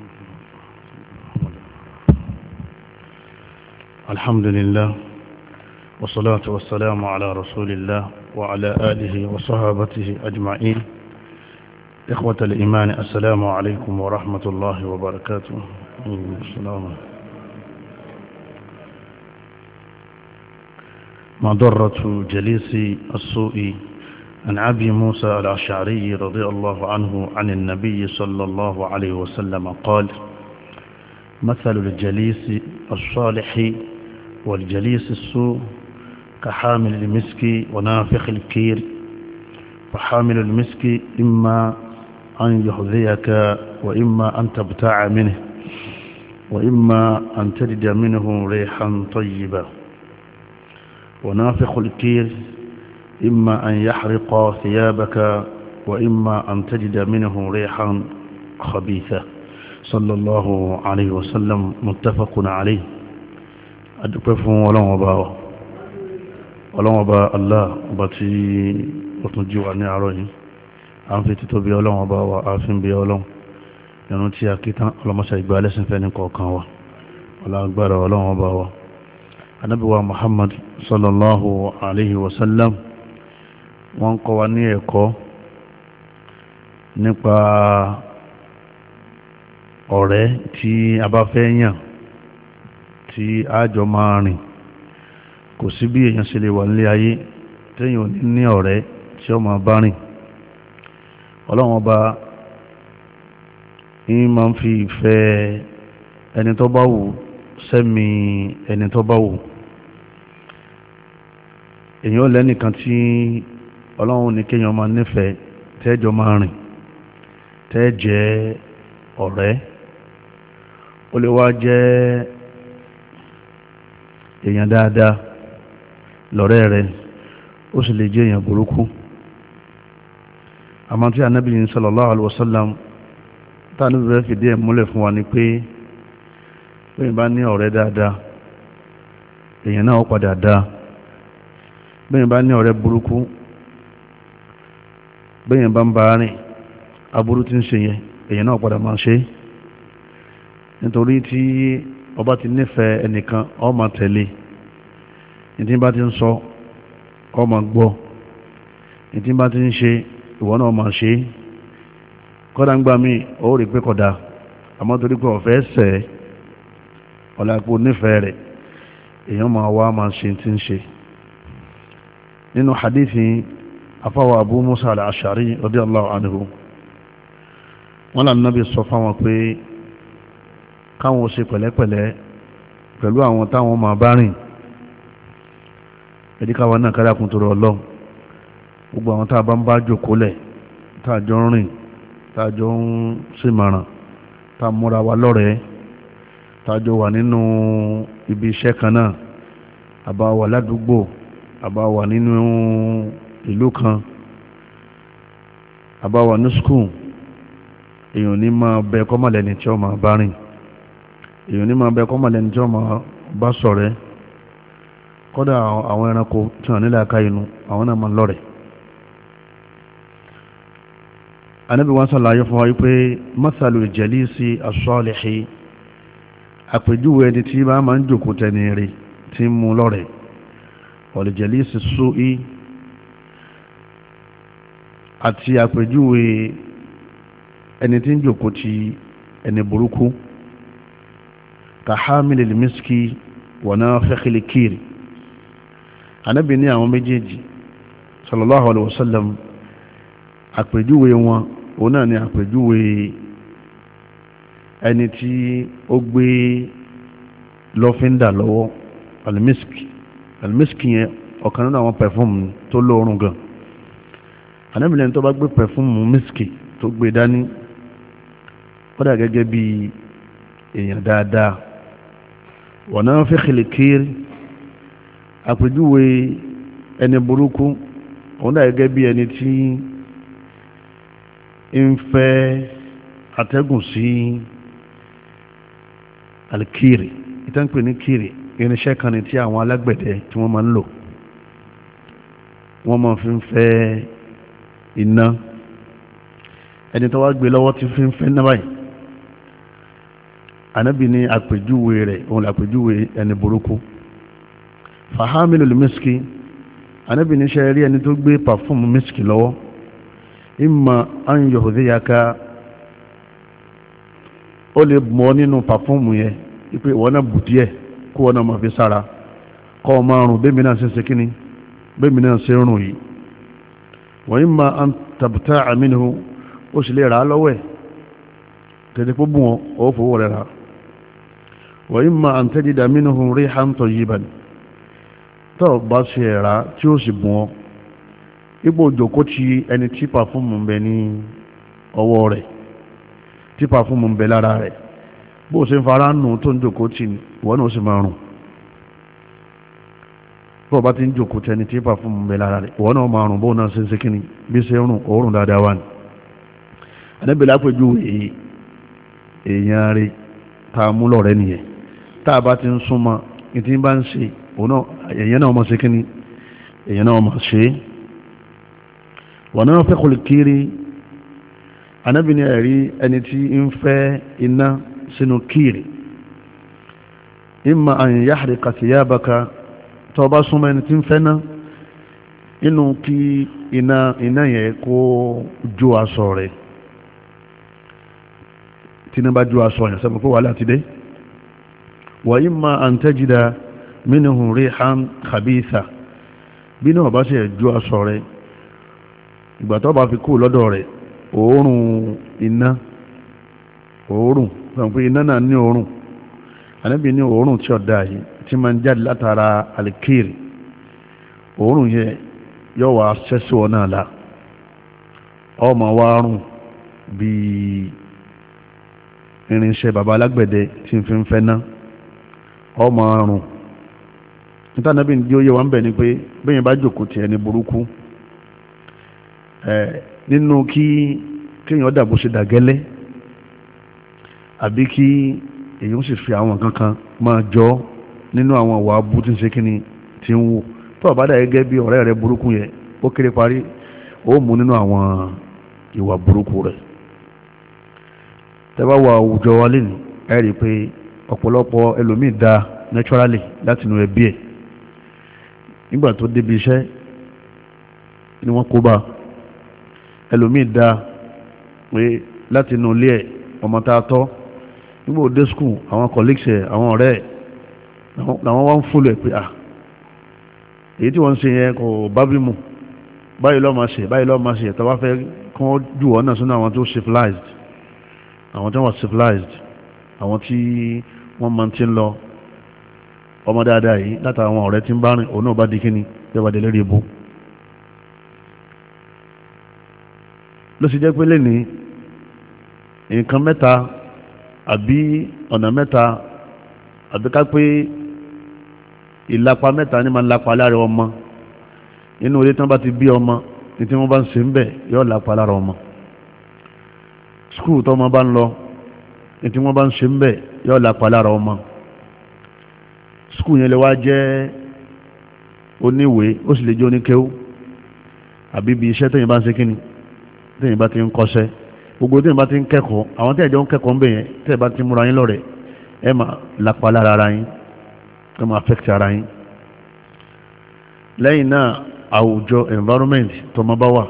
الحمد لله والصلاة والسلام على رسول الله وعلى آله وصحابته أجمعين. إخوة الإيمان، السلام عليكم ورحمة الله وبركاته. السلام. مضرة جليس السوء. عن أبي موسى الأشعري رضي الله عنه عن النبي صلى الله عليه وسلم قال: مثل الجليس الصالح والجليس السوء كحامل المسك ونافخ الكير، فحامل المسك إما أن يحذيك وإما أن تبتاع منه وإما أن تجد منه ريحا طيبة، ونافخ الكير إما أن يحرق ثيابك وإما أن تجد منه ريحا خبيثة. صلى الله عليه وسلم. متفق عليه. أدقفوا ولو با الله باتي وتنجوا عني عروي عن في تتوبي ولو با وعافين بي ولو ينوتي أكيتا ولما سيقبال سنفين قوكاوا ولا أكبر ولو با النبي محمد صلى الله عليه وسلم wọ́n kọ́ wa ní ẹ̀kọ́ nípa ọ̀rẹ́ tí a bá fẹ́ yàn tí a jọ máa rìn. Kò sí bí èèyàn ṣe lè wà nílé ayé téèyàn ò ní ọ̀rẹ́ tí ó máa bá rìn. Ọlọ́run ọba yìí máa ń fi ìfẹ́ ẹni tó bá wù sẹ́mi ẹni tó bá wù. Èèyàn lẹ́nìkan tí Ọlọ́run ní kéèyàn máa nífẹ̀ẹ́ tẹ́jọ máa rìn tẹ́jẹ́ ọ̀rẹ́. Ó lè wá jẹ́ èèyàn dáadáa lọ́rẹ́ rẹ̀, ó sì lè jẹ́ èèyàn burúkú. Àmọ́ tí Ànábì sallallahu alaihi wasallam tá Ànábì rẹ̀ fìdí ẹ̀ múlẹ̀ fún wa ni pé bẹ́ẹ̀ bá ní ọ̀rẹ́ dáadáa èèyàn náà ó padà dáa. Bẹ́ẹ̀ bá ní ọ̀rẹ́ burúkú bẹ́yẹn bá ń bá rìn aburú tí ń ṣe yẹn èyàn náà padà máa ṣe. Nítorí tí ọba ti nífẹ̀ẹ́ ẹnìkan ó máa tẹ̀lé, ìtí bá ti ń sọ ó máa gbọ́, ìtí bá ti ń ṣe ìwọ náà máa ṣe. Kọ́dà ń gbà mí ó rí pé kódà, àmọ́ torí pé ọ̀fẹ́ sẹ̀ ọ̀làpọ̀ nífẹ̀ẹ́ rẹ̀ èyàn máa wá máa ṣe tí ń ṣe. Nínú hadithi afáwà Abu Musa al-Ash'ari radiyallahu anhu, wọ́n là Nábì sọ fáwọn pé káwọn ṣe pẹ̀lẹ́pẹ̀lẹ́ pẹ̀lú àwọn táwọn máa bá rìn. ẹ̀díkàwà náà kárí àkúntòrò Ọlọ́run. Gbogbo àwọn tá a bá ń bá jòkólẹ̀, tá a jọ ń rìn, tá a jọ ń ṣèmọ̀ràn, tá a múra wa lọ́rẹ̀ẹ́, tá a jọ wà nínú ibi iṣẹ́ kan náà, àbá wà ládùúgbò, àbá wà nínú ìlú kan, àbá wà ní skul, èèyàn ní máa bẹ kọ́mọ̀lẹ́ni tí ó máa bá rìn, èèyàn ní máa bẹ kọ́mọ̀lẹ́ni tí ó máa bá ṣọ̀rẹ́. Kódà àwọn ẹranko tí wọ́n nílẹ̀ aká inú àwọn náà máa lọ́rẹ̀. Ànábì wọ́n ṣàlàyé fún wa wípé masalul jalisi as-salihi, àpèjúwe ẹni tí bá máa ń jòkó tẹni rí tí ń mú lọ́rẹ̀, wal jalisi as-su'i, àti àpèjúwe ẹni tí ń jòkó ti ẹni burúkú, kahamilil miski wa nafikhil kir. Ànábì ní àwọn méjèèjì sallallahu alaihi wasallam àpèjúwe wọn òun náà ni àpèjúwe ẹni tí ó gbé lọ́fíńdà lọ́wọ́, alimiski yẹn ọ̀kan nínú àwọn pẹ̀fúmù tó lóorùn gan. Ànábì lẹ́ni tó bá gbé pẹ̀fúmù miski tó gbé dání ó dà gẹ́gẹ́ bí èèyàn dáadáa. wa nafikhil kir, àpèjúwe ẹni burúkú òun dà gẹ́gẹ́ bí ẹni tí ń fẹ́ atẹ́gùn sí alikiri. ìtànpè ní kiri irinṣẹ́ kan ní tí àwọn alágbẹ̀dẹ tí wọ́n máa ń lò, wọ́n máa fi ń fẹ́ iná. ẹni tó wá gbé lọ́wọ́ ti fi ń fẹ́ náà báyìí Ànábì ní àpèjúwe rẹ̀ òun làpèjúwe ẹni burúkú. Fahamilul miski, Ànábì ní ṣe rí ẹni tó gbé pàfúmù miski lọ́wọ́, imma an yuhdhiyaka, ó lè mọ́ nínú pàfúmù yẹn ipé wọ́n náà bù díẹ̀ kó wọ́n náà ma fi sára kọ́ ọ márùn bẹ́mi náà ṣe kíní bẹ́mi náà ṣe rùn yìí. wa imma an tabta'a minhu, ó sì lè rà á lọ́wọ́ ẹ̀ tẹ́tẹ́ pọ́ bù wọn ó fowó rẹ̀ rà. wa imma an tajida minhu rihan tayyiban, tó bá ṣe ẹ̀rá tí ó sì bù wọn ipò òjòkó ti ẹni tí pàfúmù ń bẹ ní ọwọ́ rẹ̀, tí pàfúmù ń bẹ lára rẹ̀, bó ṣe ń fara nù tó ń jòkó tì wọ́n náà sì máa rùn. bó bá ti ń jòkó tẹni tí pàfúmù ń bẹ lára rẹ̀ wọ́n náà máa rùn, bó náà ṣe ń ṣe kíni bí ṣe ń rùn òórùn dáadáa wà ní. Ànábì lápẹjú èèyàn rẹ̀ tá a mú lọ́rẹ́ nìyẹn, tá a bá ti ń súnmọ́ ní tí bá ń ṣe òun náà èèyàn náà máa ṣe kíni èèyàn náà máa ṣe é. wọ́n náà fẹ́ kọlù kiri, Ànábì ní ẹ̀rí ẹni tí ń fẹ́ iná sínú kiri, imma an yahrika thiyabaka, tó bá súnmọ́ ẹni tí ń fẹ́ ná inú kí iná yẹn kó jó aṣọ rẹ̀, tí iná bá jó aṣọ yẹn sẹ́mi kó wà láti dé. wa imma an tajida minhu rihan khabitha, bí náà bá ṣe jó aṣọ rẹ̀ ìgbà tó bá fi kú lọ́dọ̀ rẹ̀ òórùn iná, òórùn sọ pé iná náà ní òórùn. Ànábì ní òórùn tí ọ̀dá yìí tí ma ń jáde látara alikiri, òórùn yẹ yóò wá sẹ́sí wọn náà la, ọmọ wa rùn bí irinṣẹ́ bàbá alágbẹ̀dẹ tí ń fi ń fẹ́ ná, ọmọ rùn. níta Ànábì ní ó yẹ wá ń bẹ̀ ni pé bẹ́yẹn bá jòkó tiẹ̀ ní burúkú nínú kéèyàn dàbò ṣe dàgẹ́lẹ́ àbí kí èyàn sì fi àwọn kankan máa jọ nínú àwọn ìwà abú tí ń ṣe kíni tí ń wò, tó bá dà gẹ́gẹ́ bí ọ̀rẹ́ rẹ̀ burúkú yẹn ó kéré parí ó mú nínú àwọn ìwà burúkú rẹ̀. tẹ́bá wà àwùjọ wa lẹ́nu ẹ rí i pé ọ̀pọ̀lọpọ̀ ẹlòmíì da naturally láti inú ẹbí ẹ̀, nígbà tó débi iṣẹ́ ni wọ́n kó bá. ẹlòmíì da pé láti inú ilé ẹ̀ ọmọ tá a tọ́, nígbà òde skul àwọn colleagues ẹ̀ àwọn ọ̀rẹ́ ẹ̀ làwọn wá ń fúlù ẹ̀ pé èyí tí wọ́n ń ṣe yẹn kò bá bí mu, báyìí lọ́ọ́ máa ṣe báyìí lọ́ọ́ máa ṣe, tó bá fẹ́ kí wọ́n jù wọ́n náà sínú àwọn tó civilized, àwọn tó wà civilized, àwọn tí wọ́n máa ti ń lọ. ọmọ dáadáa yìí látara àwọn ọ̀rẹ́ tí ń bá rìn òun náà bá di kíni yóò bá di lérí ibú. ló sì jẹ́ pé lẹ́ni nǹkan mẹ́ta àbí ọ̀nà mẹ́ta àbí ká pé ìlapa mẹ́ta ní máa ń lapa lára ọmọ inú ilé tí wọ́n bá ti bí ọmọ ní tí wọ́n bá ń ṣe ń bẹ̀ yóò lapa lára ọmọ. skul tó ọmọ bá ń lọ ní tí wọ́n bá ń ṣe ń bẹ̀ yóò lapa lára ọmọ. skul yẹn lè wá jẹ́ oníwèé ó sì lè jẹ́ oníkéwú àbí bí iṣẹ́ tẹ̀yìn bá ń ṣe kíni tẹ̀yìn bá ti ń kọ́ṣẹ́ gbogbo tẹ̀yìn bá ti ń kẹ́kọ̀ọ́ àwọn tẹ̀yìn jọ ń kẹ́kọ̀ọ́ ń bẹ̀ yẹn tẹ̀yìn bá ti múra yín lọ́rẹ̀ ẹ máa lapa lára ara yín ẹ máa affect ara yín. lẹ́yìn náà àwùjọ environment tó máa bá wà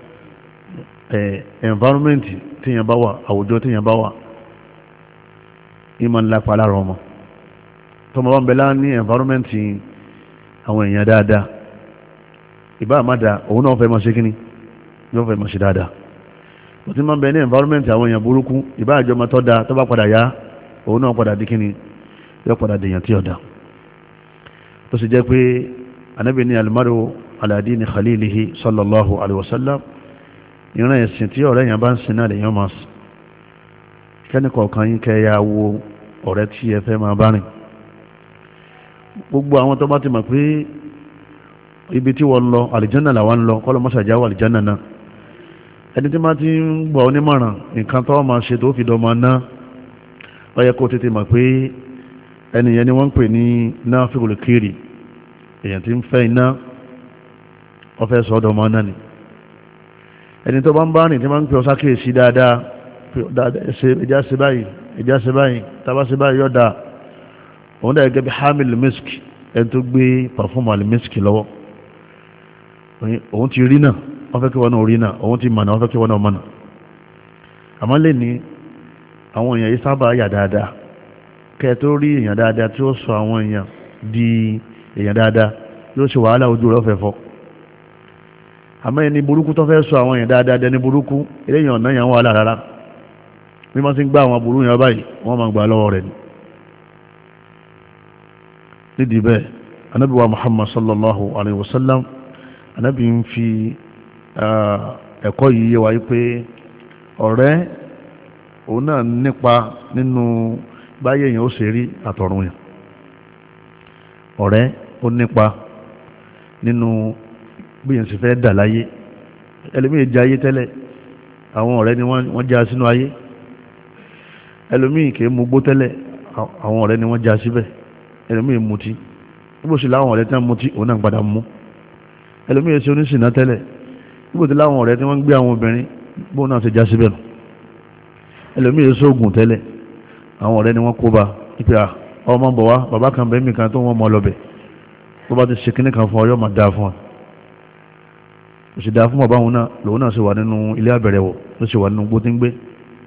environment tẹ̀yìn bá wà àwùjọ tẹ̀yìn bá wà yín máa lapa lára ọmọ tó máa bá ń bẹ láà ní environment àwọn èèyàn dáadáa ìbá àmàdà òun náà fẹ́ máa ṣe kíní yóò fẹ́ máa ṣe dáadáa. ó ti máa ń bẹ ní environment àwọn èèyàn burúkú ìbá àjọ máa tọ́ da tó bá padà yá òun náà padà di kíní yóò padà dèèyàn tí ọ̀dà. tó sì jẹ́ pé anábì ní alimaru aladini khalilihi sallallahu alaihi wasallam ìran ẹ̀sìn tí ọ̀rẹ́ yẹn bá ń sin náà lèèyàn máa sìn. kẹ́ni kọ̀ọ̀kan yín kẹ́ ya wo ọ̀rẹ́ tí ẹ fẹ́ máa bá rìn. gbogbo àwọn tó bá ti mọ̀ pé ibi tí wọ́n lọ àlìjánà làwọn lọ kọ́lọ̀ mọ́sàjá wà àlìjánà náà ẹni tí máa ti ń gbọ́ onímọ̀ràn nǹkan tó máa ṣe tó fi dọ́mọ náà ó yẹ kó tètè mọ̀ pé ẹnìyẹn ni wọ́n ń pè ní náfíkul kiri èèyàn tí ń fẹ́ iná ó fẹ́ sọ ọdọ̀ ọmọ náà ni ẹni tó bá ń bá rìn tí máa ń pè ọ sákèésí dáadáa ẹjá ṣe báyìí ẹjá ṣe báyìí tàbá ṣe báyìí yọ́dá òun dà gẹ́gẹ́ bí hamil misk ẹni tó gbé pàfọ́mù alimisk lọ́wọ́ òun ti rí náà wọ́n fẹ́ kí wọ́n náà rí náà òun ti mọ̀nà wọ́n fẹ́ kí wọ́n náà mọ̀nà àmọ́ lè ní àwọn èèyàn yìí sábà yà dáadáa kẹ́ tó rí èèyàn dáadáa tí ó sọ àwọn èèyàn di èèyàn dáadáa yóò ṣe wàhálà ojú rẹ̀ fẹ́ fọ́ àmọ́ ẹni burúkú tó fẹ́ sọ àwọn èèyàn dáadáa dẹni burúkú eléyàn ọ̀nà yàn wà lára bí wọ́n ti ń gbá àwọn burú yàn báyìí wọ́n máa gbà lọ́wọ́ rẹ̀ ni nídìí bẹ́ẹ̀ anábì wa Muhammad sallallahu alayhi wa sallam anábì ń fi ẹ̀kọ́ yìí yé wa pé ọ̀rẹ́ òun náà nípa nínú báyé èèyàn ó ṣe rí àtọ̀run yàn ọ̀rẹ́ ó nípa nínú bí èèyàn sì fẹ́ dà láyé ẹlòmíì jẹ ayé tẹ́lẹ̀ àwọn ọ̀rẹ́ ni wọ́n já sínú ayé ẹlòmíì kìí mugbó tẹ́lẹ̀ àwọn ọ̀rẹ́ ni wọ́n já síbẹ̀ ẹlòmíì mutí níbo sì láwọn ọ̀rẹ́ tí wọ́n mutí òun náà padà mú ẹlòmíì ṣe oníṣìnà tẹ́lẹ̀ níbo tí láwọn ọ̀rẹ́ tí wọ́n gbé àwọn obìnrin bóun náà ti já síbẹ̀ nù ẹlòmíì sóògùn tẹ́lẹ̀ àwọn ọ̀rẹ́ ni wọ́n kó bá ipe ọmọ bọ̀ wá bàbá kan bẹ́ẹ̀ mi kan tó wọ́n mọ lọ́bẹ̀ tó bá ti ṣe kíní kan fún ọ yóò máa dáa fún ọ kò sì dáa fún bàbá òun náà lòun náà sì wà nínú ilé àbẹ̀rẹ̀wọ̀ ló sì wà nínú gbó tí ń gbé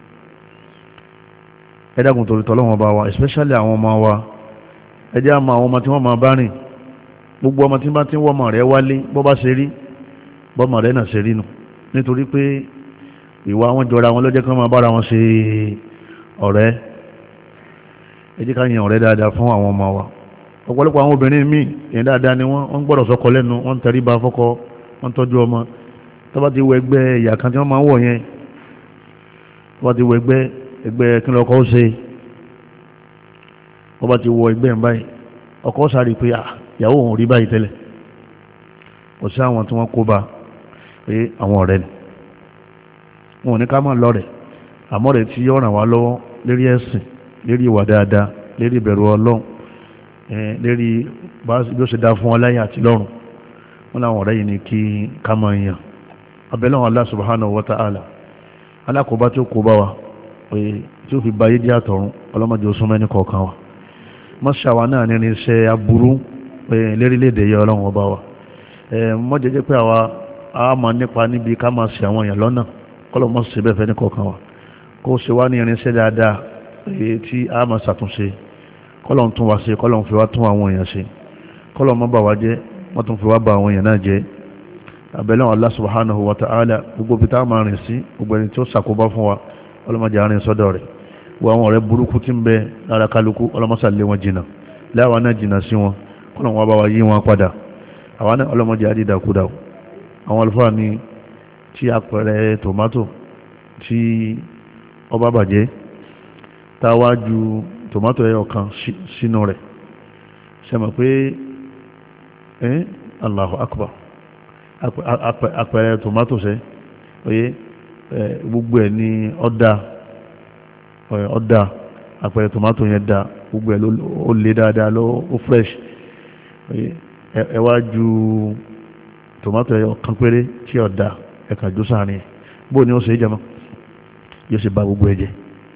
ẹ dákun torí tọ́lọ́wọ́n bá wa especially àwọn ọmọ wa ẹ jẹ́ àmọ́ àwọn ọmọ tí wọ́n máa bá rìn gbogbo ọmọ tí bá ti ń wọ́mọ rẹ̀ wálé bọ́ bá ṣe rí bọ́mọ rẹ̀ náà ṣe rí nu nítorí pé ìwà wọn jọra wọn ló jẹ́ kí wọ́n máa bára wọn ṣe ọ̀rẹ́ ẹ jẹ́ ká yan ọ̀rẹ́ dáadáa fún àwọn ọmọ wa ọ̀pọ̀lọpọ̀ àwọn obìnrin míì yẹn dáadáa ni wọ́n gbọ́dọ̀ sọ́kọ lẹ́nu wọ́n ń tẹríba fọ́kọ wọ́n tọ́jú ọmọ tó bá ti wọ ẹgbẹ́ ìyà kan tí wọ́n máa ń wọ̀ yẹn tó bá ti wọ ẹgbẹ́ kí lọ́kọ́ ó ṣe tó bá ti wọ ẹgbẹ́ ń báyìí ọkọ ó sáré pé ìyàwó òun rí báyìí tẹ́lẹ̀ kò sí àwọn tí wọ́n kó bá pé àwọn ọ̀rẹ́ ni wọn ò ní ká máa lọ rẹ̀ àmọ́ rẹ̀ tí yóò ràn wá lọ́wọ́ lérí ẹ̀sìn lérí ìwà dáadáa lérí ìbẹ̀rù Ọlọ́run lérí bí ó ṣe dá fún ọláyà àti lọ́rùn wọn láwọn ọ̀rẹ́ yìí ni kí ká máa yàn abẹ́lẹ́wọ̀n Allah subhanahu wa ta'ala alákòóbá tí ó kó bá wa pé tí ó fi ba ayé jẹ́ àtọ̀run ọlọ́mọdé ó súnmọ́ ẹni kọ̀ọ̀kan wa mọ́ṣáwa náà ní ní iṣẹ́ aburú lérílẹ̀-èdè yẹ Ọlọ́run ọba wa mọ́jẹ́jẹ́ pé àwa a máa nípa níbi ká máa ṣe àwọn èèyàn lọ́nà kọ́lọ̀ mọ́ sí bẹ́ẹ̀ fẹ́ ní kọ̀ọ̀kan wa kó ṣe wá ní irinṣẹ́ dáadáa tí a máa ṣàtúnṣe kọ́lọ̀ ń tún wa ṣe kọ́lọ̀ ń fi wá tún àwọn èèyàn ṣe kọ́lọ̀ mọ́ bà wá jẹ́ wọ́n tún fi wá bà àwọn èèyàn náà jẹ́ abẹ́lẹ́ Allah subhanahu wa ta'ala gbogbo bí tá a máa rìn sí gbogbo ẹni tí ó ṣàkóbá fún wa ọlọ́mọdé àárín sọ́dọ̀ rẹ̀ wọ àwọn ọ̀rẹ́ burúkú tí ń bẹ lára kálukú ọlọ́mọsàlẹ̀ wọn jìnnà láwa náà jìnnà sí wọn kọ́lọ̀ wọn bá wa yí wọn padà àwa náà ọlọ́mọdé àdídàkúdà àwọn àlùfáà ní tí apẹ̀rẹ̀ tòmátò tí ọba bàjẹ́ tá a wá ju tòmátò ẹyọ kan sínú rẹ̀ ṣẹmọ̀ pé Allahu akbar apẹ̀rẹ̀ tòmátò ṣe oye gbogbo ẹ̀ ní ọ̀dà apẹ̀rẹ̀ tòmátò yẹn dá gbogbo ẹ̀ ó lé dáadáa ó fresh ẹ wá ju tòmátò ẹyọ kan péré tí ọ̀dà ẹ̀ka jù sáàrin bó ni ó ṣe jẹmọ́ yóò ṣe bá gbogbo ẹ̀jẹ̀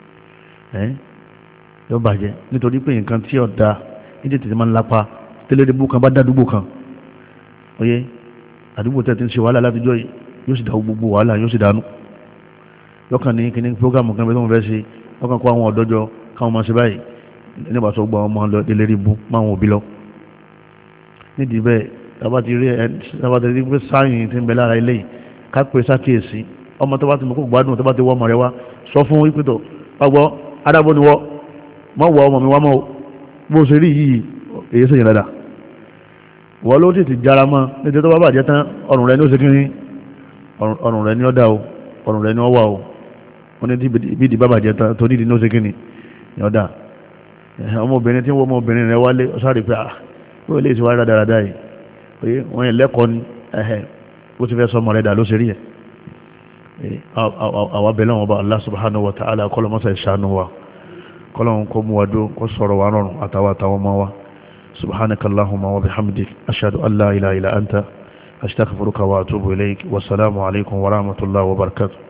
yóò bàjẹ́ nítorí pé nǹkan tí ọ̀dà ní tètè máa ń lápa tẹ́lẹ̀dẹ́gbó kan bá dádúgbò kan oyé àdúgbò tẹ́ ti ń ṣe wàhálà látijọ́ yìí yóò sì dá gbogbo wàhálà yóò sì dánú lọ́kàn ní kíní prógámù kan bẹ́ẹ̀ tó ń fẹ́ ṣe lọ́kàn kó àwọn ọ̀dọ́jọ́ káwọn máa ṣe báyìí nígbà tó gbọ́ ọmọ lọ délé rí bú máwọn òbí lọ nídìí bẹ́ẹ̀ tàbátí rí pé sáyìn tí ń bẹ lára ilé yìí ká pè sákèèsí ọmọ tó bá ti mọ̀ kó gbádùn tó bá ti wọ́ ọmọ rẹ wá sọ fún ìpìtọ̀ ọgbọ́ adábọ́ ni wọ́ mọ́ wọ ọmọ mi wá mọ́ bó ṣe rí yìí èyí sèyìn dáadáa wọ́n ló ti jára mọ́ nítorí tó bá bàjẹ́ tán ọrùn rẹ ní ó ṣe kíní ọrùn rẹ ní ó dá o ọrùn rẹ ní ó wà o wọ́n ní bí ìdí bá bàjẹ́ tán tó nídìí ní ó ṣe kíní ní ó dá ọmọbìnrin tí wọ́n ọmọbìnrin rẹ wálé sáré pé ó lè ṣe wá dáadáa yìí pé wọ́n yẹn lẹ́kọ̀ọ́ ní ó ti fẹ́ sọmọ rẹ̀ dà ló ṣe rí ẹ̀ àwọn abẹ́lẹ́ wọn bá Allah subhanahu wa ta'ala kọ́lọ̀ mọ́sá ìṣàánú wa kọ́lọ̀ kó mú wa dó kó sọ̀rọ̀ wa rọrùn àtàwọn ọmọ wa subhanaka Allahumma wa bihamdik ashhadu an la ilaha illa anta astaghfiruka wa atubu ilayk wa salamu alaykum wa rahmatullahi wa barakatuh.